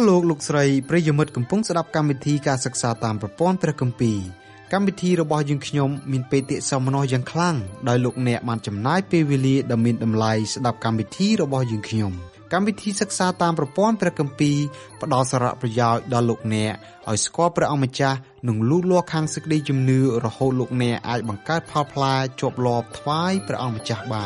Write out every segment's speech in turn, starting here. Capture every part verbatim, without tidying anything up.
លោកលោកស្រីប្រិយមិត្តកំពុងស្ដាប់កម្មវិធីការសិក្សាតាមប្រព័ន្ធព្រះគម្ពីរកម្មវិធីរបស់យើងខ្ញុំមានបេតិសមនោយ៉ាងខ្លាំងដោយលោកអ្នកបានចំណាយពេលវេលាដ៏មានតម្លៃស្ដាប់កម្មវិធីរបស់យើងខ្ញុំកម្មវិធីសិក្សាតាមប្រព័ន្ធព្រះគម្ពីរផ្ដល់សារៈប្រយោជន៍ដល់លោកអ្នកឲ្យស្គាល់ព្រះអង្គម្ចាស់និងលូតលាស់ខាងសេចក្តីជំនឿរហូតលោកអ្នកអាចបង្កើតផលផ្លែជាប់លាប់ថ្វាយព្រះអង្គម្ចាស់បាន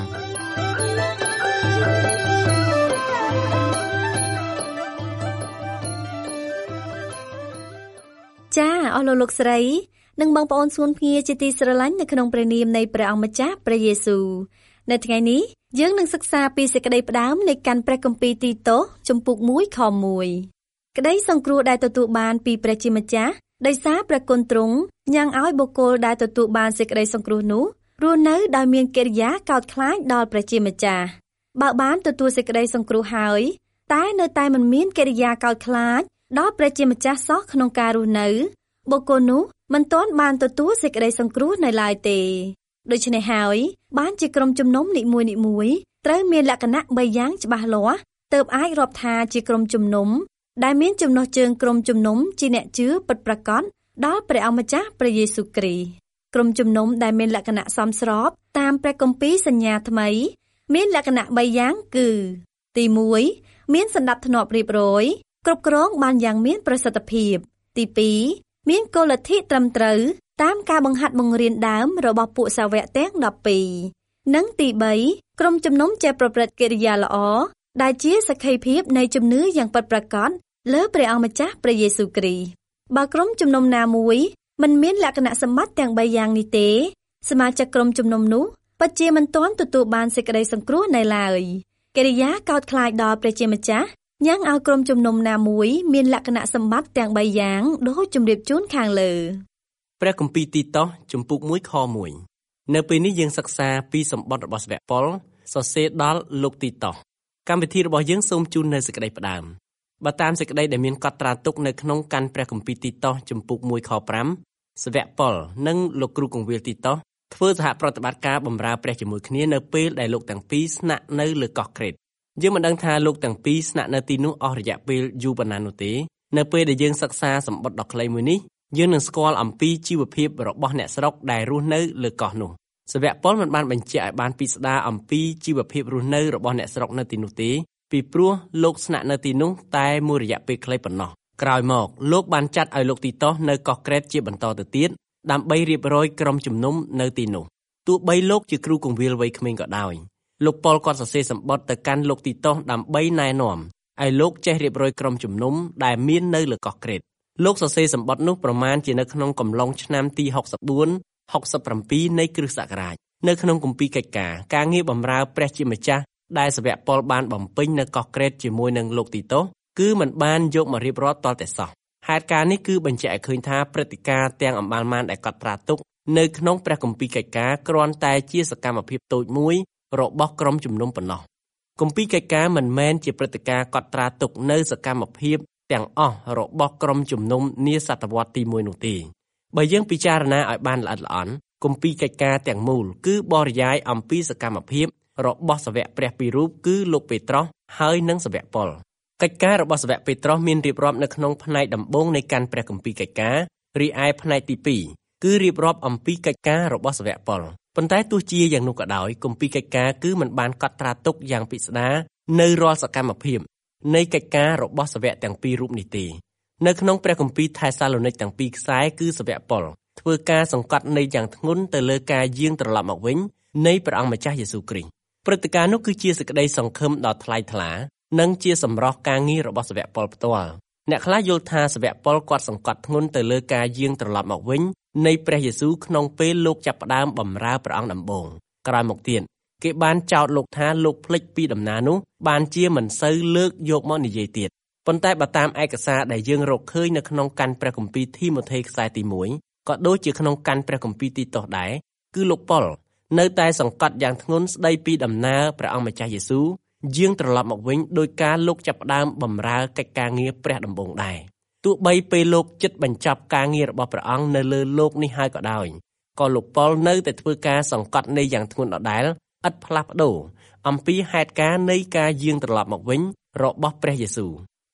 ចាអស់លោកលោកស្រីនិងបងប្អូនស្គនភ្ងាជាទីស្រឡាញ់នៅក្នុងព្រះនាមនៃព្រះអង្គម្ចាស់ព្រះយេស៊ូវនៅថ្ងៃនេះយើងនឹងសិក្សាពីសេចក្តីផ្ដើមនៃកាន់ព្រះគម្ពីរទីតូសជំពូកមួយខមួយក្តីសង្គ្រោះដែលទទួលបានពីព្រះជាម្ចាស់ដោយសារព្រះគុណទ្រង់ញ៉ាំងឲ្យបុគ្គលដែលទទួលបានសេចក្តីសង្គ្រោះនោះរស់នៅដោយមានកិរិយាកោតខ្លាចដល់ព្រះជាម្ចាស់បើបានទទួលសេចក្តីសង្គ្រោះហើយតែនៅតែមិនមានកិរិយាកោតខ្លាចដល់ព្រះជាម្ចាស់សោះក្នុងការរស់នៅបុគ្គលនោះមិនទាន់បានទទួលសេចក្តីសង្គ្រោះនៅឡើយទេដូច្នេះហើយបានជាក្រុមជំនុំនីមួយនីមួយត្រូវមានលក្ខណៈបីយ៉ាងច្បាស់លាស់ទើបអាចរាប់ថាជាក្រុមជំនុំដែលមានចំណុះជើងក្រុមជំនុំជាអ្នកជឿពិតប្រាកដដល់ព្រះអង្គម្ចាស់ព្រះយេស៊ូវគ្រីស្ទក្រុមជំនុំដែលមានលក្ខណៈសមស្របតាមព្រះគម្ពីរសញ្ញាថ្មីមានលក្ខណៈបីយ៉ាងគឺទីមួយមានសណ្ដាប់ធ្នាប់រៀបរយគ្រប់គ្រងបានយ៉ាងមានប្រសិទ្ធភាពទីពីរមានគោលលទ្ធិត្រឹមត្រូវតាមការបង្ហាត់បង្រៀនដើមរបស់ពួកសាវកទាំងដប់ពីរនិងទីបីក្រុមជំនុំចេះប្រព្រឹត្តកិរិយាល្អដែលជាសក្ខីភាពនៃជំនឿយ៉ាងពិតប្រាកដលើព្រះអង្គម្ចាស់ព្រះយេស៊ូវគ្រីស្ទបើក្រុមជំនុំណាមួយមិនមានលក្ខណៈសម្បត្តិទាំងបីយ៉ាងនេះទេសមាជិកក្រុមជំនុំនោះពិតជាមិនទាន់ទទួលបានសេចក្តីសង្គ្រោះនៅឡើយកិរិយាកោតខ្លាចដល់ព្រះជាម្ចាស់ញ៉ាំងឲ្យក្រុមជំនុំណាមួយមានលក្ខណៈសម្បត្តិទាំងបីយ៉ាងដូចជម្រាបជូនខាងលើព្រះគម្ពីរទីតូសជំពូកមួយខមួយនៅពេលនេះយើងសិក្សាពីសម្បត្តិរបស់សាវកប៉ុលសរសេរដល់លោកទីតូសកម្មវិធីរបស់យើងសូមជូននៅសេចក្តីផ្ដើមបើតាមសេចក្តីដែលមានកត់ត្រាទុកនៅក្នុងកាន់ព្រះគម្ពីរទីតូសជំពូកមួយខប្រាំសាវកប៉ុលនិងលោកគ្រូកងវិលទីតូសធ្វើសហប្រតិបត្តិការបម្រើព្រះជាមួយគ្នានៅពេលដែលលោកទាំងពីរស្នាក់នៅលើកោះក្រេតយើងមិនដឹងថាលោកទាំងពីរស្នាក់នៅទីនោះអស់រយៈពេលយូរប៉ុណ្ណានោះទេនៅពេលដែលយើងសិក្សាសម្បត្តិដ៏ខ្លីមួយនេះយើងនឹងស្គាល់អំពីជីវភាពរបស់អ្នកស្រុកដែលរស់នៅលើកោះនោះសាវកប៉ុលមិនបានបញ្ជាក់ឲ្យបានពិស្ដារអំពីជីវភាពរស់នៅរបស់អ្នកស្រុកនៅទីនោះទេពីព្រោះលោកស្នាក់នៅទីនោះតែមួយរយៈពេលខ្លីប៉ុណ្ណោះក្រោយមកលោកបានចាត់ឲ្យលោកទីតូសនៅកោះក្រេតជាបន្តទៅទៀតដើម្បីរៀបរយក្រុមជំនុំនៅទីនោះទោះបីលោកជាគ្រូកងវិលវ័យក្មេងក៏ដោយលោកប៉ុលគាត់សរសេរសម្បត្តិទៅកាន់លោកទីតូសដើម្បីណែនាំឲ្យលោកចេះរៀបរយក្រុមជំនុំដែលមាននៅលើកោះក្រេតលោកសរសេរសម្បត្តិនោះប្រមាណជានៅក្នុងកំឡុងឆ្នាំទីហុកសិបបួន ហុកសិបប្រាំពីរនៃគ្រិស្តសករាជនៅក្នុងគម្ពីរកិច្ចការការងារបម្រើព្រះជាម្ចាស់ដែលសាវកប៉ុលបានបំពេញនៅកោះក្រេតជាមួយនឹងលោកទីតូសគឺមិនបានយកមករៀបរាប់ទាល់តែសោះហេតុការណ៍នេះគឺបញ្ជាក់ឲ្យឃើញថាព្រឹត្តិការណ៍ទាំងអំបាលម៉ានដែលកត់ត្រាទុកនៅក្នុងព្រះគម្ពីរកិច្ចការគ្រាន់តែជាសកម្មភាពតូចមួយរបស់ក្រុមជំនុំប៉ុណ្ណោះគម្ពីរកិច្ចការមិនមែនជាព្រឹត្តិការណ៍កត់ត្រាទុកនៅសកម្មភាពទាំងអស់របស់ក្រុមជំនុំនាសតវត្សទីមួយនោះទេបើយើងពិចារណាឲ្យបានល្អិតល្អន់គម្ពីរកិច្ចការទាំងមូលគឺបរិយាយអំពីសកម្មភាពរបស់សាវកព្រះពីររូបគឺលោកពេត្រុសហើយនិងសាវកប៉ុលកិច្ចការរបស់សាវកពេត្រុសមានរៀបរាប់នៅក្នុងផ្នែកដំបូងនៃកាន់ព្រះគម្ពីរកិច្ចការរីឯផ្នែកទីពីរគឺរៀបរាប់អំពីកិច្ចការរបស់សាវកប៉ុលប៉ុន្តែទោះជាយ៉ាងនោះក៏ដោយគម្ពីរកិច្ចការគឺមិនបានកត់ត្រាទុកយ៉ាងពិស្ដារនៅរាល់សកម្មភាពនៃកិច្ចការរបស់សាវកទាំងពីររូបនេះទេនៅក្នុងព្រះគម្ពីរថេសាឡូនីកទាំងពីរខ្សែគឺសាវកប៉ុលធ្វើការសង្កត់នៃយ៉ាងធ្ងន់ទៅលើការយាងត្រឡប់មកវិញនៃព្រះអង្គម្ចាស់យេស៊ូវគ្រីស្ទព្រឹត្តិការណ៍នោះគឺជាសេចក្តីសង្ឃឹមដ៏ថ្លៃថ្លានិងជាសម្រស់ការងាររបស់សាវកប៉ុលផ្ទាល់អ្នកខ្លះយល់ថាសាវកប៉ុលគាត់សង្កត់ធ្ងន់ទៅលើការយាងត្រឡប់មកវិញនៃព្រះយេស៊ូវក្នុងពេលលោកចាប់ផ្ដើមបម្រើព្រះអង្គដំបូងក្រោយមកទៀតគេបានចោទលោកថាលោកភ្លេចពីដំណើរនោះបានជាមិនសូវលើកយកមកនិយាយទៀតប៉ុន្តែបើតាមឯកសារដែលយើងរកឃើញនៅក្នុងកាន់ព្រះគម្ពីរធីម៉ូថេខ្សែទីមួយក៏ដូចជាក្នុងកាន់ព្រះគម្ពីរទីតូសដែរគឺលោកប៉ុលនៅតែសង្កត់យ៉ាងធ្ងន់ស្ដីពីដំណើរព្រះអង្គម្ចាស់យេស៊ូវយាងត្រឡប់មកវិញដោយការលោកចាប់ផ្ដើមបម្រើកិច្ចការងារព្រះដំបូងដែរទោះបីពេលលោកជិតបញ្ចប់ការងាររបស់ព្រះអង្គនៅលើโลกនេះហើយក៏ដោយក៏លោកប៉ុលនៅតែធ្វើការសង្កត់នៃយ៉ាងធ្ងន់ដដែលឥតផ្លាស់ប្ដូរអំពីហេតុការណ៍នៃការយាងត្រឡប់មកវិញរបស់ព្រះយេស៊ូវ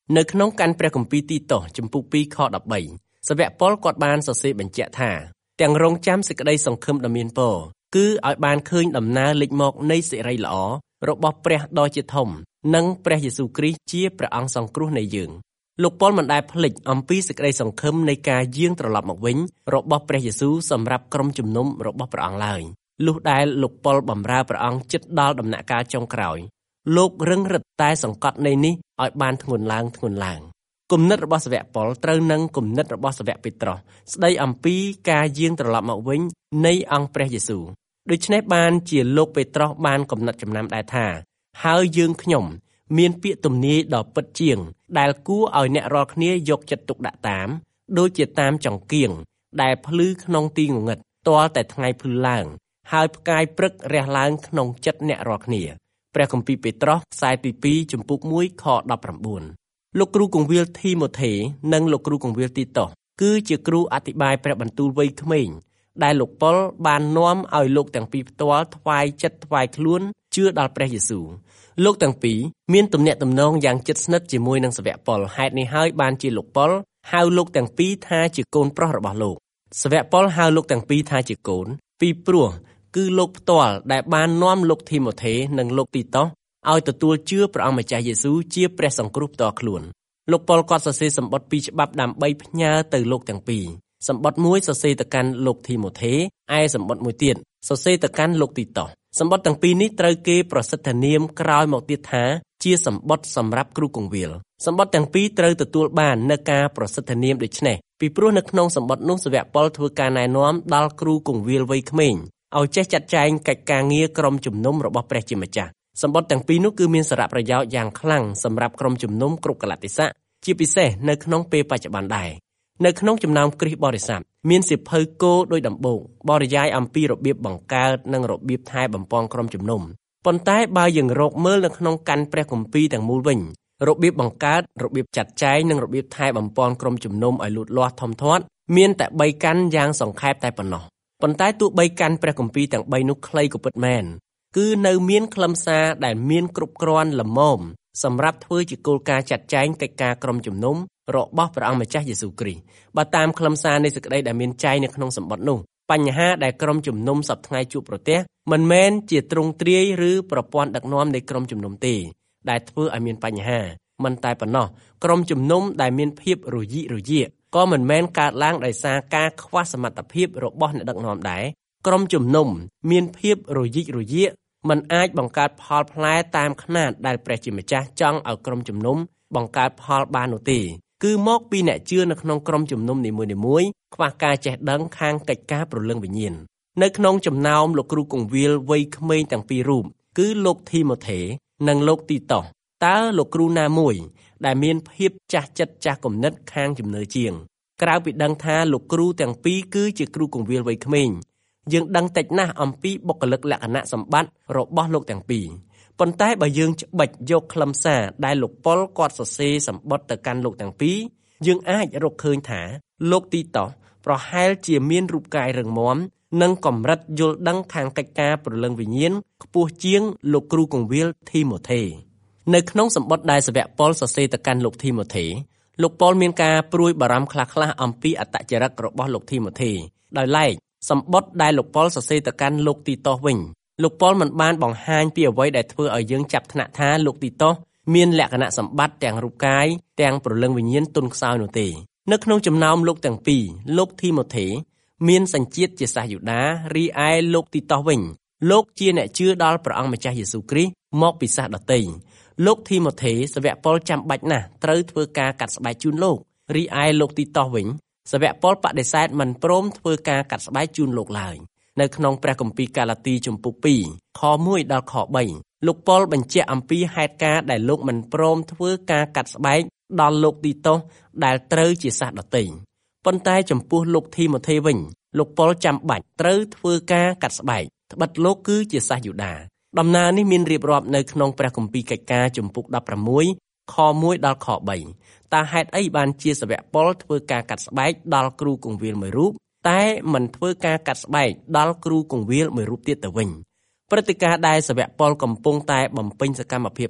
នៅក្នុងកាន់ព្រះគម្ពីរទីតូសជំពូកពីរខដប់បីសាវកប៉ុលគាត់បានសរសេរបញ្ជាក់ថាទាំងរងចាំសេចក្តីសង្ឃឹមដ៏មានពរគឺឲ្យបានឃើញដំណើរលេចមកនៃសិរីល្អរបស់ព្រះដ៏ជាធំនិងព្រះយេស៊ូវគ្រីស្ទជាព្រះអង្គសង្គ្រោះនៃយើងលោកប៉ុលមិនដែលភ្លេចអំពីសេចក្តីសង្ឃឹមនៃការយាងត្រឡប់មកវិញរបស់ព្រះយេស៊ូវសម្រាប់ក្រុមជំនុំរបស់ព្រះអង្គឡើយលុះដែលលោកប៉ុលបម្រើព្រះអង្គជិតដល់ដំណាក់កាលចុងក្រោយលោករឹងរិតតែសង្កត់នៃនេះឲ្យបានធ្ងន់ឡើងធ្ងន់ឡើងគំនិតរបស់សាវកប៉ុលត្រូវនឹងគំនិតរបស់សាវកពេត្រុសស្ដីអំពីការយាងត្រឡប់មកវិញនៃអង្គព្រះយេស៊ូវដូច្នេះបានជាលោកពេត្រុសបានកំណត់ចំណាំដែរថាហើយយើងខ្ញុំមានពាក្យទំនាយដ៏ពិតជាងដែលគួរឲ្យអ្នករាល់គ្នាយកចិត្តទុកដាក់តាមដូចជាតាមចង្គៀងដែលភ្លឺក្នុងទីងងឹតទាល់តែថ្ងៃភ្លឺឡើងហើយផ្កាយព្រឹករះឡើងក្នុងចិត្តអ្នករាល់គ្នាព្រះគម្ពីរពេត្រុសខ្សែទីពីរជំពូកមួយខដប់ប្រាំបួនលោកគ្រូគង្វាលធីម៉ូថេនិងលោកគ្រូគង្វាលទីតូសគឺជាគ្រូអធិប្បាយព្រះបន្ទូលវ័យក្មេងដែលលោកប៉ុលបាននាំឲ្យលោកទាំងពីរផ្ទាល់ថ្វាយចិត្តថ្វាយខ្លួនជឿដល់ព្រះយេស៊ូវលោកទាំងពីរមានទំនាក់ទំនងយ៉ាងជិតស្និទ្ធជាមួយនឹងសាវកប៉ុលហេតុនេះហើយបានជាលោកប៉ុលហៅលោកទាំងពីរថាជាកូនប្រុសរបស់លោកសាវកប៉ុលហៅលោកទាំងពីរថាជាកូនពីព្រោះគឺលោកផ្ទាល់ដែលបាននាំលោកធីម៉ូថេនិងលោកទីតូសឲ្យទទួលជឿព្រះអង្គម្ចាស់យេស៊ូវជាព្រះសង្គ្រោះផ្ទាល់ខ្លួនលោកប៉ុលក៏សរសេរសម្បត្តិពីរច្បាប់ដើម្បីផ្ញើទៅលោកទាំងពីរសម្បត្តិមួយសរសេរទៅកាន់លោកធីម៉ូថេឯសម្បត្តិមួយទៀតសរសេរទៅកាន់លោកទីតូសសម្បត្តិទាំងពីរនេះត្រូវគេប្រសិទ្ធនាមក្រោយមកទៀតថាជាសម្បត្តិសម្រាប់គ្រូគង្វាលសម្បត្តិទាំងពីរត្រូវទទួលបាននូវការប្រសិទ្ធនាមដូចនេះពីព្រោះនៅក្នុងសម្បត្តិនោះសាវកប៉ុលធ្វើការណែនាំដល់គ្រូគង្វាលវ័យក្មេងឲ្យចេះចាត់ចែងកិច្ចការងារក្រុមជំនុំរបស់ព្រះជាម្ចាស់សម្បត្តិទាំងពីរនោះគឺមានសារៈប្រយោជន៍យ៉ាងខ្លាំងសម្រាប់ក្រុមជំនុំគ្រប់កលៈទេសៈជាពិសេសនៅក្នុងពេលបច្ចុប្បន្នដែរនៅក្នុងចំណោមគ្រិស្តបរិស័ទមានសៀវភៅគោលដោយដំបូងបរិយាយអំពីរបៀបបង្កើតនិងរបៀបថែបំពងក្រុមជំនុំប៉ុន្តែបើយើងរកមើលនៅក្នុងកាន់ព្រះគម្ពីរទាំងមូលវិញរបៀបបង្កើតរបៀបចាត់ចែងនិងរបៀបថែបំពងក្រុមជំនុំឲ្យលូតលាស់ធំធាត់មានតែបីកាន់យ៉ាងសង្ខេបតែប៉ុណ្ណោះប៉ុន្តែទោះបីកាន់ព្រះគម្ពីរទាំងបីនោះខ្លីក៏ពិតមែនគឺនៅមានខ្លឹមសារដែលមានគ្រប់គ្រាន់ល្មមសម្រាប់ធ្វើជាគោលការណ៍ចាត់ចែងកិច្ចការក្រុមជំនុំរបស់ព្រះអង្គម្ចាស់យេស៊ូវគ្រីស្ទបើតាមខ្លឹមសារនៃសេចក្តីដែលមានចែងនៅក្នុងសម្បត្តិនោះបញ្ហាដែលក្រុមជំនុំសប្តាហ៍ថ្ងៃជួបប្រទះមិនមែនជាទ្រង់ទ្រាយឬប្រព័ន្ធដឹកនាំនៃក្រុមជំនុំទេដែលធ្វើឲ្យមានបញ្ហាមិនតែប៉ុណ្ណោះក្រុមជំនុំដែលមានភាពរយីរយាកក៏មិនមែនកើតឡើងដោយសារការខ្វះសមត្ថភាពរបស់អ្នកដឹកនាំដែរក្រុមជំនុំមានភាពរយីរយាកមិនអាចបង្កើតផលផ្លែតាមຂະຫນាតដែលព្រះជាម្ចាស់ចង់ឲ្យក្រុមជំនុំបង្កើតផលបាននោះទេគឺមកពីអ្នកជឿនៅក្នុងក្រុមជំនុំនីមួយៗខ្វះការចេះដឹងខាងកិច្ចការព្រលឹងវិញ្ញាណនៅក្នុងចំណោមលោកគ្រូគង្វាលវ័យក្មេងទាំងពីររូបគឺលោកធីម៉ូថេនិងលោកទីតូសតើលោកគ្រូណាមួយដែលមានភាពចាស់ចិត្តចាស់គំនិតខាងជំនឿជាងក្រៅពីដឹងថាលោកគ្រូទាំងពីរគឺជាគ្រូគង្វាលវ័យក្មេងយើងដឹងតិចណាស់អំពីបុគ្គលិកលក្ខណៈសម្បត្តិរបស់លោកទាំងពីរប៉ុន្តែបើយើងច្បិចយកខ្លឹមសារដែលលោកប៉ុលគាត់សរសេរសម្បត្តិទៅកាន់លោកទាំងពីរយើងអាចរកឃើញថាលោកទីតូសប្រហែលជាមានរូបកាយរឹងមាំនិងកម្រិតយល់ដឹងខាងកិច្ចការព្រលឹងវិញ្ញាណខ្ពស់ជាងលោកគ្រូគង្វាលធីម៉ូថេនៅក្នុងសម្បត្តិដែលសាវកប៉ុលសរសេរទៅកាន់លោកធីម៉ូថេលោកប៉ុលមានការព្រួយបារម្ភខ្លះៗអំពីអត្តចរិតរបស់លោកធីម៉ូថេដោយឡែកសម្បត្តិដែលលោកប៉ុលសរសេរទៅកាន់លោកទីតូសវិញលោកប៉ុលមិនបានបង្ហាញពីអ្វីដែលធ្វើឲ្យយើងចាប់ថ្នាក់ថាលោកទីតូសមានលក្ខណៈសម្បត្តិទាំងរូបកាយទាំងព្រលឹងវិញ្ញាណទន់ខ្សោយនោះទេនៅក្នុងចំណោមលោកទាំងពីរលោកធីម៉ូថេមានសញ្ជាតិជាសាសយូដារីឯលោកទីតូសវិញលោកជាអ្នកជឿដល់ព្រះអង្គម្ចាស់យេស៊ូវគ្រីស្ទមកពីសាសដទៃលោកធីម៉ូថេសាវកប៉ុលចាំបាច់ណាស់ត្រូវធ្វើការកាត់ស្បែកជូនលោករីឯលោកទីតូសវិញសាវកប៉ុលបដិសេធមិនព្រមធ្វើការកាត់ស្បែកជូនលោកឡើយនៅក្នុងព្រះគម្ពីរកាឡាទីជំពូកពីរខមួយដល់ខបីលោកប៉ុលបញ្ជាក់អំពីហេតុការណ៍ដែលលោកមិនព្រមធ្វើការកាត់ស្បែកដល់លោកទីតូសដែលត្រូវជាសាសដទៃប៉ុន្តែចំពោះលោកធីម៉ូថេវិញលោកប៉ុលចាំបាច់ត្រូវធ្វើការកាត់ស្បែកត្បិតលោកគឺជាសាសយូដាដំណើរនេះមានរៀបរាប់នៅក្នុងព្រះគម្ពីរកិច្ចការជំពូកដប់ប្រាំមួយខមួយដល់ខបីតើហេតុអីបានជាសាវកប៉ុលធ្វើការកាត់ស្បែកដល់គ្រូគង្វាលមួយរូបតែមិនធ្វើការកាត់ស្បែកដល់គ្រូគង្វាលមួយរូបទៀតទៅវិញព្រឹត្តិការណ៍ដែលសាវកប៉ុលកំពុងតែបំពេញសកម្មភាពនេះ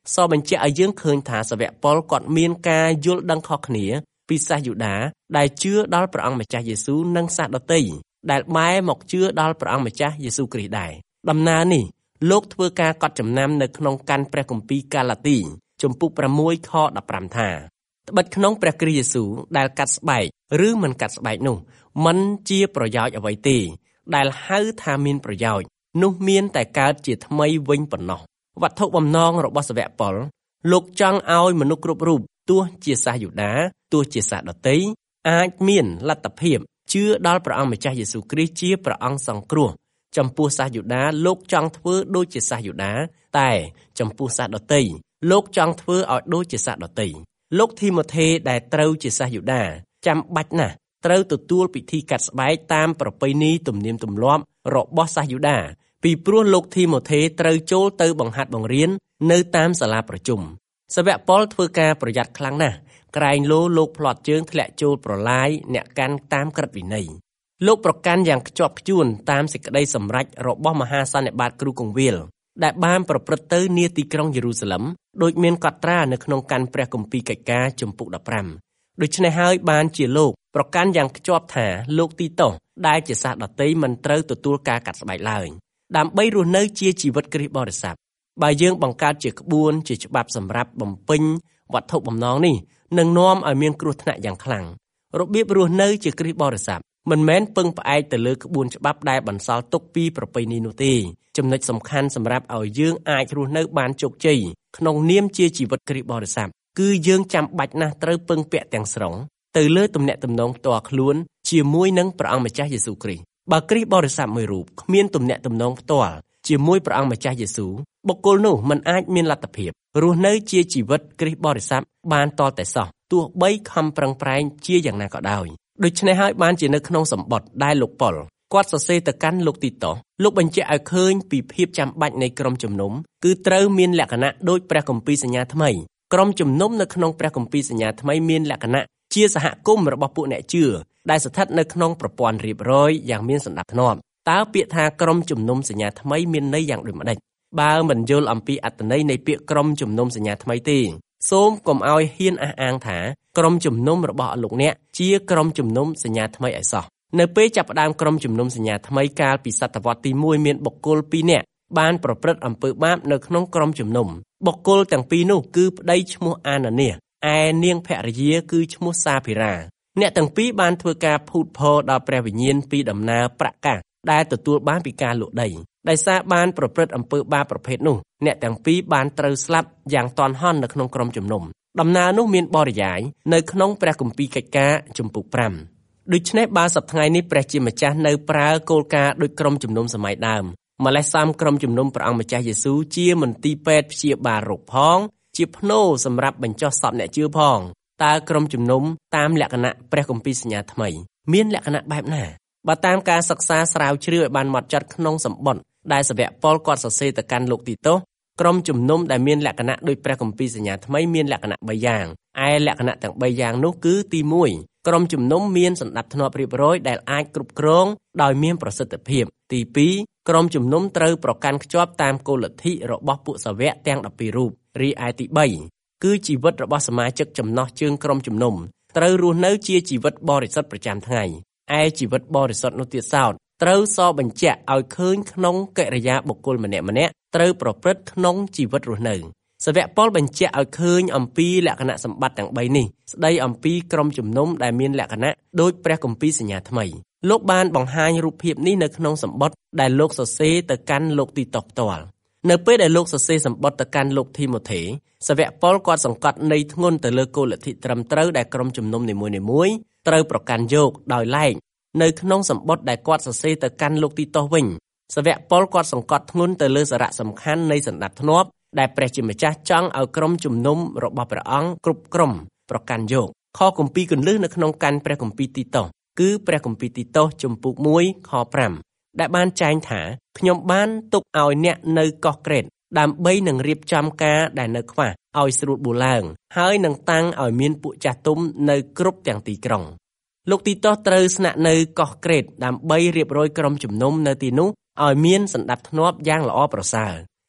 សបញ្ជាក់ឲ្យយើងឃើញថាសាវកប៉ុលគាត់មានការយល់ដឹងខុសគ្នាពីសាសយូដាដែលជឿដល់ព្រះអង្គម្ចាស់យេស៊ូវនិងសាសដទៃដែលបែរមកជឿដល់ព្រះអង្គម្ចាស់យេស៊ូវគ្រីស្ទដែរដំណើរនេះលោកធ្វើការកត់ចំណាំនៅក្នុងកាន់ព្រះគម្ពីរកាឡាទីជំពូកប្រាំមួយខដប់ប្រាំថាត្បិតក្នុងព្រះគ្រីស្ទយេស៊ូវដែលកាត់ស្បែកឬមិនកាត់ស្បែកនោះមិនជាប្រយោជន៍អ្វីទេដែលហៅថាមានប្រយោជន៍នោះមានតែកើតជាថ្មីវិញប៉ុណ្ណោះវត្ថុបំណងរបស់សាវកប៉ុលលោកចង់ឲ្យមនុស្សគ្រប់រូបទោះជាសាសយូដាទោះជាសាសដទៃអាចមានលទ្ធភាពជឿដល់ព្រះអង្គម្ចាស់យេស៊ូវគ្រីស្ទជាព្រះអង្គសង្គ្រោះចំពោះសាសយូដាលោកចង់ធ្វើដូចជាសាសយូដាតែចំពោះសាសដទៃលោកចង់ធ្វើឲ្យដូចជាសាសដទៃលោកធីម៉ូថេដែលត្រូវជាសាសយូដាចាំបាច់ណាស់ត្រូវទទួលពិធីកាត់ស្បែកតាមប្រពៃណីទំនៀមទម្លាប់របស់សាសយូដាពីព្រោះលោកធីម៉ូថេត្រូវចូលទៅបង្ហាត់បង្រៀននៅតាមសាលាប្រជុំសាវកប៉ុលធ្វើការប្រយ័ត្នខ្លាំងណាស់ក្រែងលោលោកផ្្លាត់ជើងធ្លាក់ចូលប្រឡាយអ្នកកាន់តាមក្រឹតវិន័យលោកប្រកាន់យ៉ាងខ្ជាប់ខ្ជួនតាមសេចក្តីសម្រេចរបស់មហាសន្និបាតគ្រូគង្វាលដែលបានប្រព្រឹត្តទៅនាទីក្រុងយេរូសាឡិមដោយមានកត់ត្រានៅក្នុងកាន់ព្រះគម្ពីរកិច្ចការជំពូកដប់ប្រាំដូច្នេះហើយបានជាលោកប្រកាន់យ៉ាងខ្ជាប់ថាលោកទីតុសដែលជាសាសដទៃមិនត្រូវទទួលការកាត់ស្បែកឡើយដើម្បីរស់នៅជាជីវិតគ្រីស្ទបរិស័ទបើយើងបង្កើតជាក្បួនជាច្បាប់សម្រាប់បំពេញវត្ថុបំណងនេះនឹងនាំឲ្យមានគ្រោះថ្នាក់យ៉ាងខ្លាំងរបៀបរស់នៅជាគ្រីស្ទបរិស័ទមិនមែនពឹងផ្អែកទៅលើក្បួនច្បាប់ដែលបន្សល់ទុកពីប្រពៃណីនោះទេចំណុចសំខាន់សម្រាប់ឲ្យយើងអាចរស់នៅបានជោគជ័យក្នុងនាមជាជីវិតគ្រីស្ទបរិស័ទគឺយើងចាំបាច់ណាស់ត្រូវពឹងពាក់ទាំងស្រុងទៅលើទំនាក់ទំនងផ្ទាល់ខ្លួនជាមួយនឹងព្រះអង្គម្ចាស់យេស៊ូវគ្រីស្ទបើគ្រីស្ទបរិស័ទមួយរូបគ្មានទំនាក់ទំនងផ្ទាល់ជាមួយព្រះអង្គម្ចាស់យេស៊ូវបុគ្គលនោះមិនអាចមានលទ្ធភាពរស់នៅជាជីវិតគ្រីស្ទបរិស័ទបានតតែសោះទោះបីខំប្រឹងប្រែងជាយ៉ាងណាក៏ដោយដូច្នេះហើយបានជានៅក្នុងសម្បត្តិដែលលោកប៉ុលគាត់សរសេរទៅកាន់លោកទីតុសលោកបញ្ជាក់ឲ្យឃើញពីភាពចាំបាច់នៃក្រុមជំនុំគឺត្រូវមានលក្ខណៈដូចព្រះគម្ពីរសញ្ញាថ្មីក្រុមជំនុំនៅក្នុងព្រះគម្ពីរសញ្ញាថ្មីមានលក្ខណៈជាសហគមន៍របស់ពួកអ្នកជឿដែលស្ថិតនៅក្នុងប្រព័ន្ធរៀបរយយ៉ាងមានសណ្ដាប់ធ្នាប់តើពាក្យថាក្រុមជំនុំសញ្ញាថ្មីមានន័យយ៉ាងដូចម្តេចបើមិនយល់អំពីអត្ថន័យនៃពាក្យក្រុមជំនុំសញ្ញាថ្មីទេសូមកុំឲ្យហ៊ានអះអាងថាក្រុមជំនុំរបស់លោកអ្នកជាក្រុមជំនុំសញ្ញាថ្មីឲ្យសោះនៅពេលចាប់ផ្ដើមក្រុមជំនុំសញ្ញាថ្មីកាលពីសតវត្សទីមួយមានបុគ្គលពីរនាក់បានប្រព្រឹត្តអំពើបាបនៅក្នុងក្រុមជំនុំបុគ្គលទាំងពីរនោះគឺប្តីឈ្មោះអាណានីសឯនាងភរិយាគឺឈ្មោះសាភីរ៉ាអ្នកទាំងពីរបានធ្វើការភូតភរដល់ព្រះវិញ្ញាណពីដំណើរប្រកាសដែលទទួលបានពីការលក់ដីដោយសារបានប្រព្រឹត្តអំពើបាបប្រភេទនោះអ្នកទាំងពីរបានត្រូវស្លាប់យ៉ាងទាន់ហន់នៅក្នុងក្រុមជំនុំដំណើរនោះមានបរិយាយនៅក្នុងព្រះគម្ពីរកិច្ចការជំពូកប្រាំដូច្នេះបើសប្តាហ៍នេះព្រះជាម្ចាស់នៅប្រើគោលការណ៍ដូចក្រុមជំនុំសម័យដើមម្លេះសំក្រុមជំនុំព្រះអង្គម្ចាស់យេស៊ូវជាមន្ទីរពេទ្យព្យាបាលរោគផងជាភ្នូរសម្រាប់បញ្ចុះសពអ្នកជឿផងតើក្រុមជំនុំតាមលក្ខណៈព្រះគម្ពីរសញ្ញាថ្មីមានលក្ខណៈបែបណាបើតាមការសិក្សាស្រាវជ្រាវឲ្យបានហ្មត់ចត់ក្នុងសម្បត្តិដែលសាវកប៉ុលគាត់សរសេរទៅកាន់លោកទីតុសក្រុមជំនុំដែលមានលក្ខណៈដូចព្រះគម្ពីរសញ្ញាថ្មីមានលក្ខណៈបីយ៉ាងឯលក្ខណៈទាំងបីយ៉ាងនោះគឺទីមួយក្រុមជំនុំមានសណ្ដាប់ធ្នាប់រៀបរយដែលអាចគ្រប់គ្រងដោយមានប្រសិទ្ធភាពទីពីរក្រុមជំនុំត្រូវប្រកាន់ខ្ជាប់តាមគោលលទ្ធិរបស់ពួកសាវកទាំងដប់ពីររូបរីឯទីបីគឺជីវិតរបស់សមាជិកចំណោះជើងក្រុមជំនុំត្រូវរស់នៅជាជីវិតបរិសុទ្ធប្រចាំថ្ងៃឯជីវិតបរិសុទ្ធនោះទៀតសោតត្រូវសបញ្ជាក់ឲ្យឃើញក្នុងកិរិយាបុគ្គលម្នាក់ម្នាក់ត្រូវប្រព្រឹត្តក្នុងជីវិតរស់នៅសាវកប៉ុលបញ្ជាក់ឲ្យឃើញអំពីលក្ខណៈសម្បត្តិទាំងបីនេះស្ដីអំពីក្រុមជំនុំដែលមានលក្ខណៈដូចព្រះគម្ពីរសញ្ញាថ្មីលោកបានបង្ហាញរូបភាពនេះនៅក្នុងសម្បត្តិដែលលោកសរសេរទៅកាន់លោកទីតុសផ្ទាល់នៅពេលដែលលោកសរសេរសម្បត្តិទៅកាន់លោកធីម៉ូថេសាវកប៉ុលគាត់សង្កត់ន័យធ្ងន់ទៅលើគោលលទ្ធិត្រឹមត្រូវដែលក្រុមជំនុំនីមួយៗត្រូវប្រកាន់យកដោយឡែកនៅក្នុងសម្បត្តិដែលគាត់សរសេរទៅកាន់លោកទីតុសវិញសាវកប៉ុលគាត់សង្កត់ធ្ងន់ទៅលើសារៈសំខាន់នៃសណ្ដាប់ធ្នាប់ដែលព្រះជាម្ចាស់ចង់ឲ្យក្រុមជំនុំរបស់ព្រះអង្គគ្រប់ក្រុមប្រកាន់យកខគម្ពីរគន្លឹះនៅក្នុងកាន់ព្រះគម្ពីរទីតុសគឺព្រះគម្ពីរទីតុសជំពូកមួយខប្រាំដែលបានចែងថាខ្ញុំបានទុកឲ្យអ្នកនៅកោះក្រេតដើម្បីនឹងរៀបចំការដែលនៅខ្វះឲ្យស្រួលបួលឡើងហើយនឹងតាំងឲ្យមានពួកចាស់ទុំនៅគ្រប់ទាំងទីក្រុងលោកទីតុសត្រូវស្នាក់នៅកោះក្រេតដើម្បីរៀបរយក្រុមជំនុំនៅទីនោះឲ្យមានសណ្ដាប់ធ្នាប់យ៉ាងល្អប្រសើរ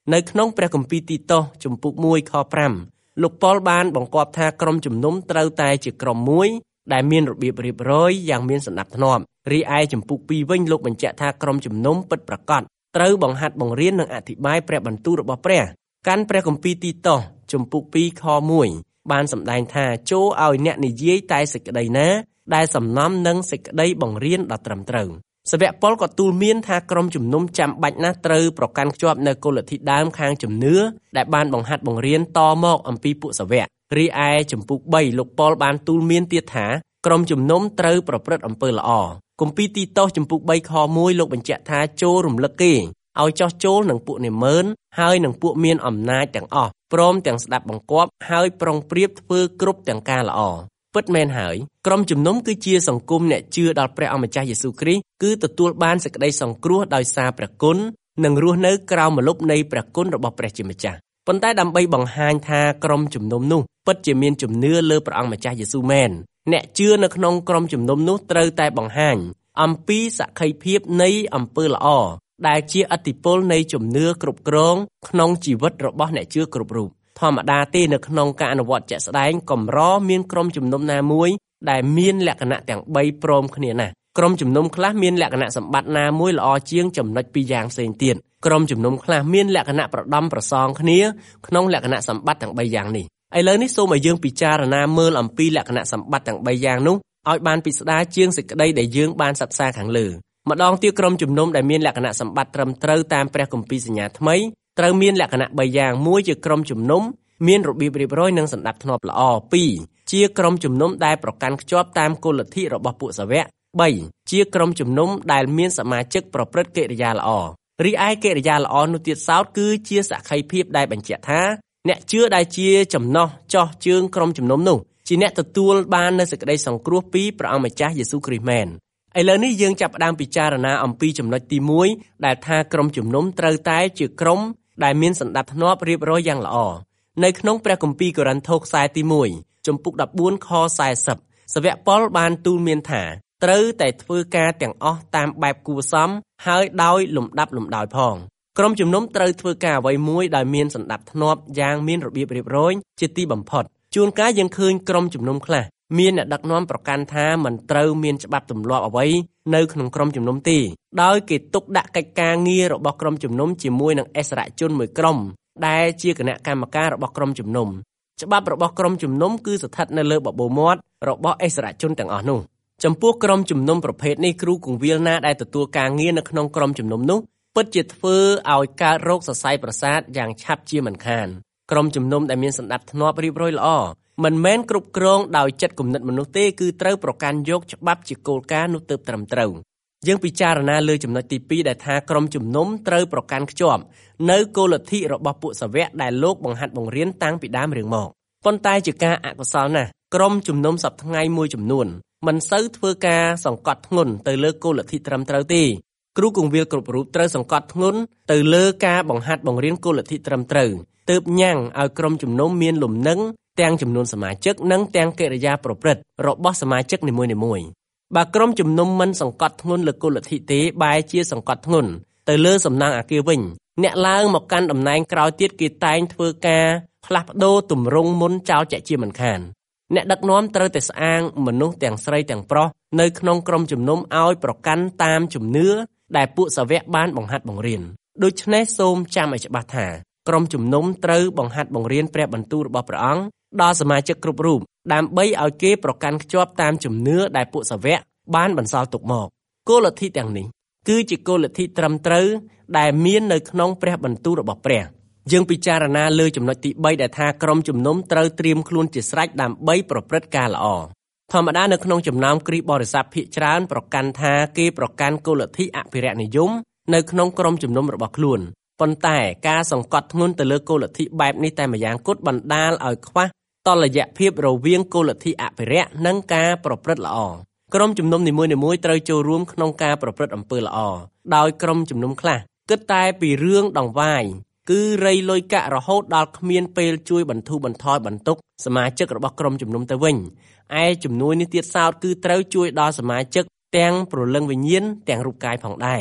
នៅក្នុងព្រះគម្ពីរទីតុសជំពូកមួយខប្រាំលោកប៉ុលបានបង្គាប់ថាក្រុមជំនុំត្រូវតែជាក្រុមមួយដែលមានរបៀបរៀបរយយ៉ាងមានសណ្ដាប់ធ្នាប់រីឯជំពូកពីរវិញលោកបញ្ជាក់ថាក្រុមជំនុំពិតប្រាកដត្រូវបង្ហាត់បង្រៀននិងអធិប្បាយព្រះបន្ទូលរបស់ព្រះកាន់ព្រះគម្ពីរទីតុសជំពូកពីរខមួយបានសម្ដែងថាចូលឲ្យអ្នកនិយាយតែសេចក្តីណាដែលសំណំនឹងសេចក្តីបង្រៀនដ៏ត្រឹមត្រូវសាវកប៉ុលក៏ទូលមានថាក្រុមជំនុំចាំបាច់ណាស់ត្រូវប្រកាន់ខ្ជាប់នៅគោលលទ្ធិដើមខាងជំនឿដែលបានបង្ហាត់បង្រៀនតមកអំពីពួកសាវករីឯជំពូកបីលោកប៉ុលបានទូលមានទៀតថាក្រុមជំនុំត្រូវប្រព្រឹត្តអំពើល្អគម្ពីរទីតុសជំពូកបីខមួយលោកបញ្ជាក់ថាចូលរំលឹកគេឲ្យចោះចូលនឹងពួកនាម៉ឺនហើយនឹងពួកមានអំណាចទាំងអស់ព្រមទាំងស្ដាប់បង្គាប់ហើយប្រុងប្រៀបធ្វើគ្រប់ទាំងការល្អពិតមែនហើយក្រុមជំនុំគឺជាសង្គមអ្នកជឿដល់ព្រះអម្ចាស់យេស៊ូវគ្រីស្ទគឺទទួលបានសេចក្តីសង្គ្រោះដោយសារព្រះគុណនិងរស់នៅក្រោមម្លប់នៃព្រះគុណរបស់ព្រះជាម្ចាស់ប៉ុន្តែដើម្បីបង្ហាញថាក្រុមជំនុំនោះពិតជាមានជំនឿលើព្រះអង្គម្ចាស់យេស៊ូវមែនអ្នកជឿនៅក្នុងក្រុមជំនុំនោះត្រូវតែបង្ហាញអំពីសក្ខីភាពនៃអំពើល្អដែលជាឥទ្ធិពលនៃជំនឿគ្រប់គ្រងក្នុងជីវិតរបស់អ្នកជឿគ្រប់រូបធម្មតាទេនៅក្នុងការអនុវត្តជាក់ស្ដែងកម្រមានក្រុមជំនុំណាមួយដែលមានលក្ខណៈទាំងបីព្រមគ្នាណាស់ក្រុមជំនុំខ្លះមានលក្ខណៈសម្បត្តិណាមួយល្អជាងចំណុចពីរយ៉ាងផ្សេងទៀតក្រុមជំនុំខ្លះមានលក្ខណៈប្រដំប្រសងគ្នាក្នុងលក្ខណៈសម្បត្តិទាំងបីយ៉ាងនេះឥឡូវនេះសូមឲ្យយើងពិចារណាមើលអំពីលក្ខណៈសម្បត្តិទាំងបីយ៉ាងនោះឲ្យបានពិស្ដារជាងសេចក្តីដែលយើងបានសិក្សាខាងលើម្ដងទៀតក្រុមជំនុំដែលមានលក្ខណៈសម្បត្តិត្រឹមត្រូវតាមព្រះគម្ពីរសញ្ញាថ្មីត្រូវមានលក្ខណៈបីយ៉ាងមួយជាក្រុមជំនុំមានរបៀបរៀបរយនិងសណ្ដាប់ធ្នាប់ល្អពីរជាក្រុមជំនុំដែលប្រកាន់ខ្ជាប់តាមគោលលទ្ធិរបស់ពួកសាវកបីជាក្រុមជំនុំដែលមានសមាជិកប្រព្រឹត្តកិរិយាល្អរីឯកិរិយាល្អនោះទៀតសោតគឺជាសក្ខីភាពដែលបញ្ជាក់ថាអ្នកជឿដែលជាចំណោះចោះជើងក្រុមជំនុំនោះជាអ្នកទទួលបាននូវសេចក្តីសង្គ្រោះពីព្រះអង្គម្ចាស់យេស៊ូវគ្រីស្ទមែនឥឡូវនេះយើងចាប់ផ្ដើមពិចារណាអំពីចំណុចទីមួយដែលថាក្រុមជំនុំត្រូវតែជាក្រុមដែលមានសណ្ដាប់ធ្នាប់រៀបរយយ៉ាងល្អនៅក្នុងព្រះគម្ពីរកូរិនថូសខ្សែទីមួយជំពូកដប់បួនខសែសិបសាវកប៉ុលបានទូលមានថាត្រូវតែធ្វើការទាំងអស់តាមបែបគួរសមហើយដោយលំដាប់លំដោយផងក្រុមជំនុំត្រូវធ្វើការអ្វីមួយដោយមានសណ្ដាប់ធ្នាប់យ៉ាងមានរបៀបរៀបរយជាទីបំផុតជួនកាលយើងឃើញក្រុមជំនុំខ្លះមានអ្នកដឹកនាំប្រកាន់ថាមិនត្រូវមានច្បាប់ទម្លាប់អ្វីនៅក្នុងក្រុមជំនុំទេដោយគេទុកដាក់កិច្ចការងាររបស់ក្រុមជំនុំជាមួយនឹងអិសរជនមួយក្រុមដែលជាគណៈកម្មការរបស់ក្រុមជំនុំច្បាប់របស់ក្រុមជំនុំគឺស្ថិតនៅលើបបូរមាត់របស់អិសរជនទាំងអស់នោះចំពោះក្រុមជំនុំប្រភេទនេះគ្រូគង្វាលណាដែលទទួលការងារនៅក្នុងក្រុមជំនុំនោះពិតជាធ្វើឲ្យកើតរោគសរសៃប្រសាទយ៉ាងឆាប់ជាមិនខានក្រុមជំនុំដែលមានសណ្ដាប់ធ្នាប់រៀបរយល្អមិនមែនគ្រប់គ្រងដោយចិត្តគំនិតមនុស្សទេគឺត្រូវប្រកាន់យកច្បាប់ជាគោលការណ៍នោះទើបត្រឹមត្រូវយើងពិចារណាលើចំណុចទីពីរដែលថាក្រុមជំនុំត្រូវប្រកាន់ខ្ជាប់នៅគោលលទ្ធិរបស់ពួកសាវកដែលលោកបង្ហាត់បង្រៀនតាំងពីដើមរឿងមកប៉ុន្តែជាការអកុសលណាស់ក្រុមជំនុំសប្តាហ៍ថ្ងៃមួយចំនួនមិនសូវធ្វើការសង្កត់ធ្ងន់ទៅលើគោលលទ្ធិត្រឹមត្រូវទេគ្រូគង្វាលគ្រប់រូបត្រូវសង្កត់ធ្ងន់ទៅលើការបង្ហាត់បង្រៀនគោលលទ្ធិត្រឹមត្រូវទើបញ៉ាំងឲ្យក្រុមជំនុំមានលំនឹងទាំងចំនួនសមាជិកនិងទាំងកិរិយាប្រព្រឹត្តរបស់សមាជិកនីមួយៗបើក្រុមជំនុំមិនសង្កត់ធ្ងន់លើគោលលទ្ធិទេបែរជាសង្កត់ធ្ងន់ទៅលើសំណាងអាគារវិញអ្នកឡើងមកកាន់តំណែងក្រោយទៀតគេតែងធ្វើការផ្លាស់ប្ដូរទម្រង់មុនចោលចាក់ជាមិនខានអ្នកដឹកនាំត្រូវតែស្អាងមនុស្សទាំងស្រីទាំងប្រុសនៅក្នុងក្រុមជំនុំឲ្យប្រកាន់តាមជំនឿដែលពួកសាវកបានបង្ហាត់បង្រៀនដូច្នេះសូមចាំឲ្យច្បាស់ថាក្រុមជំនុំត្រូវបង្ហាត់បង្រៀនព្រះបន្ទូលរបស់ព្រះអង្គដល់សមាជិកគ្រប់រូបដើម្បីឲ្យគេប្រកាន់ខ្ជាប់តាមជំនឿដែលពួកសាវកបានបន្សល់ទុកមកគោលលទ្ធិទាំងនេះគឺជាគោលលទ្ធិត្រឹមត្រូវដែលមាននៅក្នុងព្រះបន្ទូលរបស់ព្រះយើងពិចារណាលើចំណុចទីបីដែលថាក្រុមជំនុំត្រូវត្រៀមខ្លួនជាស្រេចដើម្បីប្រព្រឹត្តការល្អធម្មតានៅក្នុងចំណោមគ្រីស្ទបរិស័ទភាគច្រើនប្រកាន់ថាគេប្រកាន់គោលលទ្ធិអភិរក្សនិយមនៅក្នុងក្រុមជំនុំរបស់ខ្លួនប៉ុន្តែការសង្កត់ធ្ងន់ទៅលើគោលលទ្ធិបែបនេះតែម្យ៉ាងគត់បណ្ដាលឲ្យខ្វះតុល្យភាពរវាងគោលលទ្ធិអភិរក្សនិងការប្រព្រឹត្តល្អក្រុមជំនុំនីមួយៗត្រូវចូលរួមក្នុងការប្រព្រឹត្តអំពើល្អដោយក្រុមជំនុំខ្លះគិតតែពីរឿងដង្វាយគឺរៃលុយកាក់រហូតដល់គ្មានពេលជួយបន្ធូរបន្ថយបន្ទុកសមាជិករបស់ក្រុមជំនុំទៅវិញឯជំនួយនេះទៀតសោតគឺត្រូវជួយដល់សមាជិកទាំងព្រលឹងវិញ្ញាណទាំងរូបកាយផងដែរ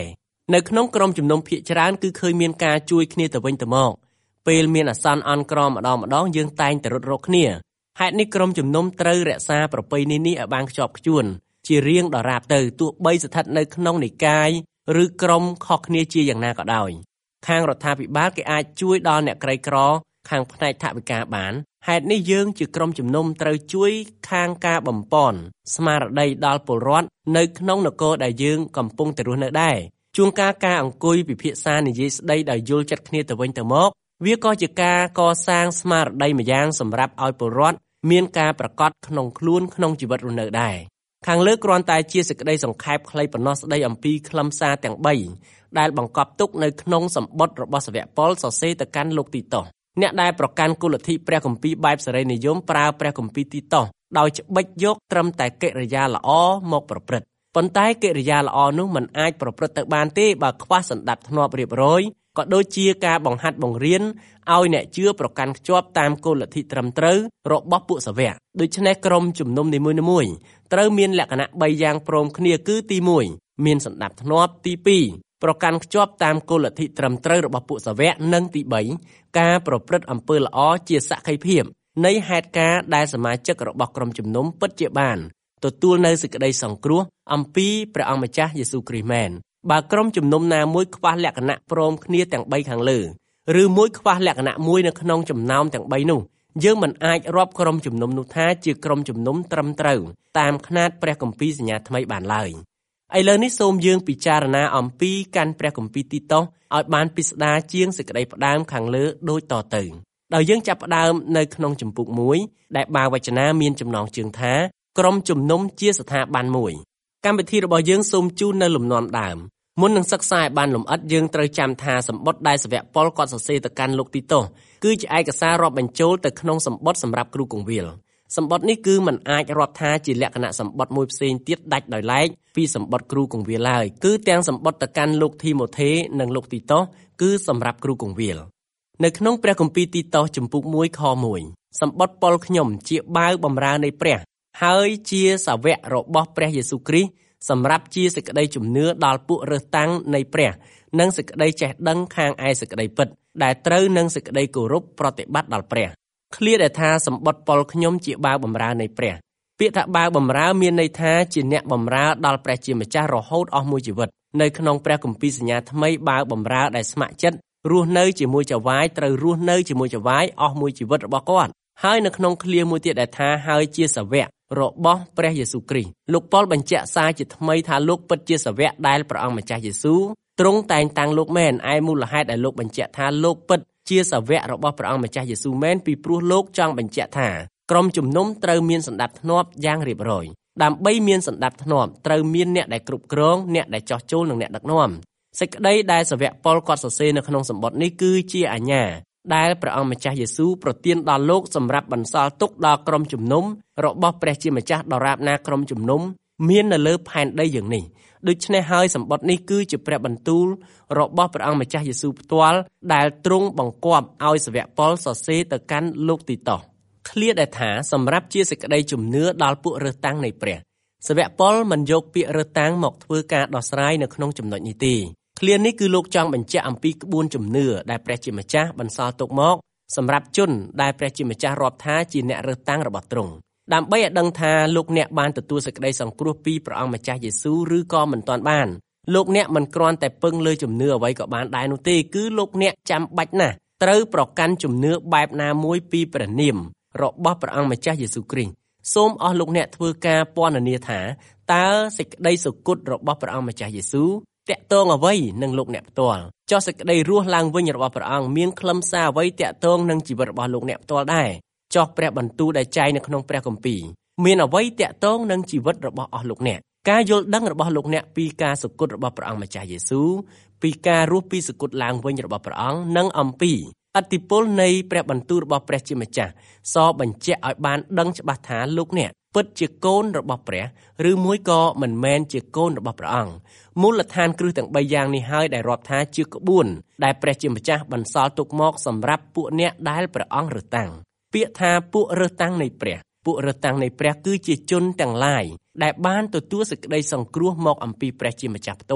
នៅក្នុងក្រុមជំនុំភាគច្រើនគឺឃើញមានការជួយគ្នាទៅវិញទៅមកពេលមានអាសន្នអន់ក្រម្ដងម្ដងយើងតែងតែរត់រកគ្នាហេតុនេះក្រុមជំនុំត្រូវរក្សាប្រពៃណីនេះឲ្យបានខ្ជាប់ខ្ជួនជារៀងដរាបទៅទោះបីស្ថិតនៅក្នុងនិកាយឬក្រុមខុសគ្នាជាយ៉ាងណាក៏ដោយខាងរដ្ឋាភិបាលគេអាចជួយដល់អ្នកក្រីក្រខាងផ្នែកថវិកាបានហេតុនេះយើងជាក្រុមជំនុំត្រូវជួយខាងការបំពន់ស្មារតីដល់ពលរដ្ឋនៅក្នុងនគរដែលយើងកំពុងតែរស់នៅដែរជួនកាលការអង្គុយពិភាក្សានិយាយស្ដីដោយយល់ចិត្តគ្នាទៅវិញទៅមកវាក៏ជាការកសាងស្មារតីម្យ៉ាងសម្រាប់ឲ្យពលរដ្ឋមានការប្រកបក្នុងខ្លួនក្នុងជីវិតរស់នៅដែរខាងលើគ្រាន់តែជាសេចក្តីសង្ខេបខ្លីប៉ុណ្ណោះស្ដីអំពីខ្លឹមសារទាំងបីដែលបង្កប់ទុកនៅក្នុងសម្បត្តិរបស់សាវកប៉ុលសរសេរទៅកាន់លោកទីតុសអ្នកដែលប្រកាន់គោលលទ្ធិព្រះគម្ពីរបែបសេរីនិយមប្រើព្រះគម្ពីរទីតុសដោយច្បិចយកត្រឹមតែកិរិយាល្អមកប្រព្រឹត្តប៉ុន្តែកិរិយាល្អនោះមិនអាចប្រព្រឹត្តទៅបានទេបើខ្វះសណ្ដាប់ធ្នាប់រៀបរយក៏ដូចជាការបង្ហាត់បង្រៀនឲ្យអ្នកជឿប្រកាន់ខ្ជាប់តាមគោលលទ្ធិត្រឹមត្រូវរបស់ពួកសាវកដូច្នេះក្រុមជំនុំនីមួយៗត្រូវមានលក្ខណៈបីយ៉ាងព្រមគ្នាគឺទីមួយមានសណ្ដាប់ធ្នាប់ទីពីរប្រកាន់ខ្ជាប់តាមគោលលទ្ធិត្រឹមត្រូវរបស់ពួកសាវកនិងទីបីការប្រព្រឹត្តអំពើល្អជាសក្ខីភាពនៃហេតុការណ៍ដែលសមាជិករបស់ក្រុមជំនុំពិតជាបានទទួលនៅសេចក្តីសង្គ្រោះអំពីព្រះអង្គម្ចាស់យេស៊ូវគ្រីស្ទមែនបើក្រុមជំនុំណាមួយខ្វះលក្ខណៈព្រមគ្នាទាំងបីខាងលើឬមួយខ្វះលក្ខណៈមួយនៅក្នុងចំណោមទាំងបីនោះយើងមិនអាចរាប់ក្រុមជំនុំនោះថាជាក្រុមជំនុំត្រឹមត្រូវតាមខ្នាតព្រះគម្ពីរសញ្ញាថ្មីបានឡើយឥឡូវនេះសូមយើងពិចារណាអំពីកាន់ព្រះគម្ពីរទីតុសឲ្យបានពិស្ដារជាងសេចក្តីផ្ដើមខាងលើដូចតទៅដោយយើងចាប់ផ្ដើមនៅក្នុងជំពូកមួយដែលបាវចនាមានចំណងជើងថាក្រុមជំនុំជាស្ថាប័នមួយកម្មវិធីរបស់យើងសូមជូននៅលំនាំដើមមុននឹងសិក្សាឲ្យបានលម្អិតយើងត្រូវចាំថាសម្បត្តិដែលសាវកប៉ុលគាត់សរសេរទៅកាន់លោកទីតុសគឺជាឯកសាររាប់បញ្ចូលទៅក្នុងសម្បត្តិសម្រាប់គ្រូគង្វាលសម្បត្តិនេះគឺមិនអាចរាប់ថាជាលក្ខណៈសម្បត្តិមួយផ្សេងទៀតដាច់ដោយឡែកពីសម្បត្តិគ្រូគង្វាលឡើយគឺទាំងសម្បត្តិទៅកាន់លោកធីម៉ូថេនិងលោកទីតុសគឺសម្រាប់គ្រូគង្វាលនៅក្នុងព្រះគម្ពីរទីតុសជំពូកមួយខមួយសម្បត្តិប៉ុលខ្ញុំជាបាវបម្រើនៃព្រះហើយជាសាវករបស់ព្រះយេស៊ូវគ្រីស្ទសម្រាប់ជាសេចក្តីជំនឿដល់ពួករើសតាំងនៃព្រះនិងសេចក្តីចេះដឹងខាងឯសេចក្តីពិតដែលត្រូវនឹងសេចក្តីគោរពប្រតិបត្តិដល់ព្រះឃ្លាដែលថាសម្បត្តិប៉ុលខ្ញុំជាបាវបម្រើនៃព្រះពាក្យថាបាវបម្រើមានន័យថាជាអ្នកបម្រើដល់ព្រះជាម្ចាស់រហូតអស់មួយជីវិតនៅក្នុងព្រះគម្ពីរសញ្ញាថ្មីបាវបម្រើដែលស្ម័គ្រចិត្តរស់នៅជាមួយចៅហ្វាយត្រូវរស់នៅជាមួយចៅហ្វាយអស់មួយជីវិតរបស់គាត់ហើយនៅក្នុងឃ្លាមួយទៀតដែលថាហើយជាសាវករបស់ព្រះយេស៊ូវគ្រីស្ទលោកប៉ុលបញ្ជាក់សារជាថ្មីថាលោកពិតជាសាវកដែលព្រះអង្គម្ចាស់យេស៊ូវទ្រង់តែងតាំងលោកមែនឯមូលហេតុដែលលោកបញ្ជាក់ថាលោកពិតជាសាវករបស់ព្រះអង្គម្ចាស់យេស៊ូវមែនពីព្រោះលោកចង់បញ្ជាក់ថាក្រុមជំនុំត្រូវមានសណ្ដាប់ធ្នាប់យ៉ាងរៀបរយដើម្បីមានសណ្ដាប់ធ្នាប់ត្រូវមានអ្នកដែលគ្រប់គ្រងអ្នកដែលចោះចូលនិងអ្នកដឹកនាំសេចក្តីដែលសាវកប៉ុលគាត់សរសេរនៅក្នុងសម្បត្តិនេះគឺជាអាជ្ញាដែលព្រះអង្គម្ចាស់យេស៊ូវប្រទានដល់លោកសម្រាប់បន្សល់ទុកដល់ក្រុមជំនុំរបស់ព្រះជាម្ចាស់ដរាបណាក្រុមជំនុំមាននៅលើផែនដីយ៉ាងនេះដូច្នេះហើយសម្បត្តិនេះគឺជាព្រះបន្ទូលរបស់ព្រះអង្គម្ចាស់យេស៊ូវផ្ទាល់ដែលទ្រង់បង្គាប់ឲ្យសាវកប៉ុលសរសេរទៅកាន់លោកទីតុសឃ្លាដែលថាសម្រាប់ជាសេចក្តីជំនឿដល់ពួករើសតាំងនៃព្រះសាវកប៉ុលមិនយកពាក្យរើសតាំងមកធ្វើការដោះស្រាយនៅក្នុងចំណុចនេះទេឃ្លានេះគឺលោកចង់បញ្ជាក់អំពីក្បួនជំនឿដែលព្រះជាម្ចាស់បន្សល់ទុកមកសម្រាប់ជនដែលព្រះជាម្ចាស់រាប់ថាជាអ្នករើសតាំងរបស់ទ្រង់ដើម្បីឲ្យដឹងថាលោកអ្នកបានទទួលសេចក្តីសង្គ្រោះពីព្រះអង្គម្ចាស់យេស៊ូវឬក៏មិនទាន់បានលោកអ្នកមិនគ្រាន់តែពឹងលើជំនឿអ្វីក៏បានដែរនោះទេគឺលោកអ្នកចាំបាច់ណាស់ត្រូវប្រកាន់ជំនឿបែបណាមួយពីព្រះនាមរបស់ព្រះអង្គម្ចាស់យេស៊ូវគ្រីស្ទសូមអស់លោកអ្នកធ្វើការពណ៌នាថាតើសេចក្តីសុគតរបស់ព្រះអង្គម្ចាស់យេស៊ូវតាក់ទងអ្វីនឹងលោកអ្នកផ្ទាល់ចុះសេចក្តីរស់ឡើងវិញរបស់ព្រះអង្គមានខ្លឹមសារអ្វីតាក់ទងនឹងជីវិតរបស់លោកអ្នកផ្ទាល់ដែរចុះព្រះបន្ទូលដែលចែងនៅក្នុងព្រះគម្ពីរមានអ្វីតាក់ទងនឹងជីវិតរបស់អស់លោកអ្នកការយល់ដឹងរបស់លោកអ្នកពីការសុគតរបស់ព្រះអង្គម្ចាស់យេស៊ូវពីការរស់ពីសុគតឡើងវិញរបស់ព្រះអង្គនិងអំពីឥទ្ធិពលនៃព្រះបន្ទូលរបស់ព្រះជាម្ចាស់សបញ្ជាក់ឲ្យបានដឹងច្បាស់ថាលោកអ្នកពិតជាកូនរបស់ព្រះឬមួយក៏មិនមែនជាកូនរបស់ព្រះអង្គមូលដ្ឋានគ្រឹះទាំងបីយ៉ាងនេះហើយដែលរាប់ថាជាក្បួនដែលព្រះជាម្ចាស់បន្សល់ទុកមកសម្រាប់ពួកអ្នកដែលព្រះអង្គរើសតាំងពាក្យថាពួករើសតាំងនៃព្រះពួករើសតាំងនៃព្រះគឺជាជនទាំងឡាយដែលបានទទួលសេចក្តីសង្គ្រោះមកអំពីព្រះជាម្ចាស់ផ្ទាល់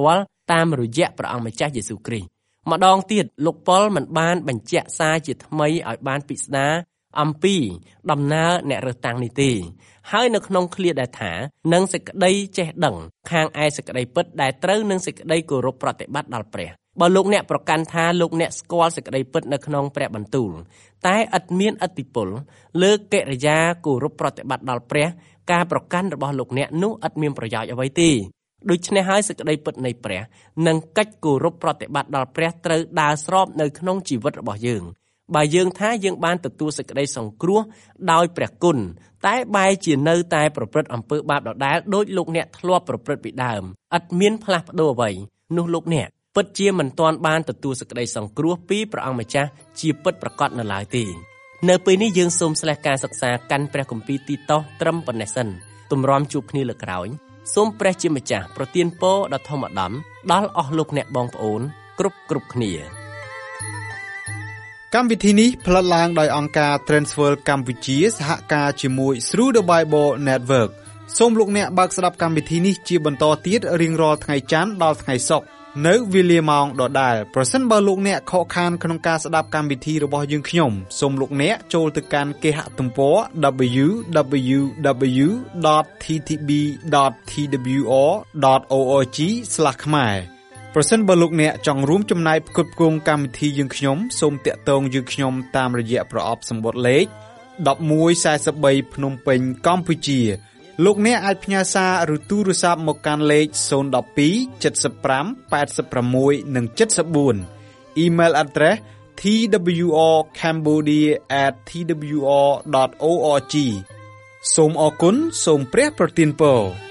តាមរយៈព្រះអង្គម្ចាស់យេស៊ូវគ្រីស្ទម្ដងទៀតលោកប៉ុលមិនបានបញ្ជាក់សារជាថ្មីឲ្យបានពិស្ដារអំពីដំណើរអ្នករើសតាំងនេះទេហើយនៅក្នុងឃ្លាដែលថានឹងសេចក្តីចេះដឹងខាងឯសេចក្តីពិតដែលត្រូវនឹងសេចក្តីគោរពប្រតិបត្តិដល់ព្រះបើលោកអ្នកប្រកាន់ថាលោកអ្នកស្គាល់សេចក្តីពិតនៅក្នុងព្រះបន្ទូលតែឥតមានឥទ្ធិពលលើកិរិយាគោរពប្រតិបត្តិដល់ព្រះការប្រកាន់របស់លោកអ្នកនោះឥតមានប្រយោជន៍អ្វីទេដូច្នេះហើយសេចក្តីពិតនៃព្រះនិងកិច្ចគោរពប្រតិបត្តិដល់ព្រះត្រូវដើរស្របនៅក្នុងជីវិតរបស់យើងបើយើងថាយើងបានទទួលសេចក្តីសង្គ្រោះដោយព្រះគុណតែបែរជានៅតែប្រព្រឹត្តអំពើបាបដដែលដោយលោកអ្នកធ្លាប់ប្រព្រឹត្តពីដើមឥតមានផ្លាស់ប្ដូរអ្វីនោះលោកអ្នកពិតជាមិនទាន់បានទទួលសេចក្តីសង្គ្រោះពីព្រះអង្គម្ចាស់ជាពិតប្រាកដនៅឡើយទេនៅពេលនេះយើងសូមស្លេះការសិក្សាកាន់ព្រះគម្ពីរទីតូសត្រឹមប៉ុណ្ណេះសិនទម្រាំជួបគ្នាលើកក្រោយសូមព្រះជាម្ចាស់ប្រទានពរដ៏ធម្មតាដល់អស់លោកអ្នកបងប្អូនគ្រប់គ្រប់គ្នាកម្មវិធីនេះផ្លាត់ឡើងដោយអង្គការ Transworld កម្ពុជាសហការជាមួយ Through the Bible Network សូមលោកអ្នកបើកស្ដាប់កម្មវិធីនេះជាបន្តទៀតរៀងរាល់ថ្ងៃច័ន្ទដល់ថ្ងៃសុក្រនៅវេលាម៉ោងដដែលប្រសិនបើលោកអ្នកខកខានក្នុងការស្ដាប់កម្មវិធីរបស់យើងខ្ញុំសូមលោកអ្នកចូលទៅកាន់គេហទំព័រ double-u double-u double-u dot t t b dot t w r dot org ស្លាស ខ្មែរប្រសិនបើលោកអ្នកចង់រួមចំណែកផ្គត់ផ្គង់កម្មវិធីយើងខ្ញុំសូមតាក់ទងយើងខ្ញុំតាមរយៈប្រអប់សម្បត្តិលេខone one four threeភ្នំពេញកម្ពុជាលោកអ្នកអាចផ្ញើសារឬទូរស័ព្ទមកកាន់លេខzero one two seven five eight sixនិងseven four អ៊ីមែល address t w r cambodia at t w r dot org សូមអរគុណសូមព្រះប្រទានពរ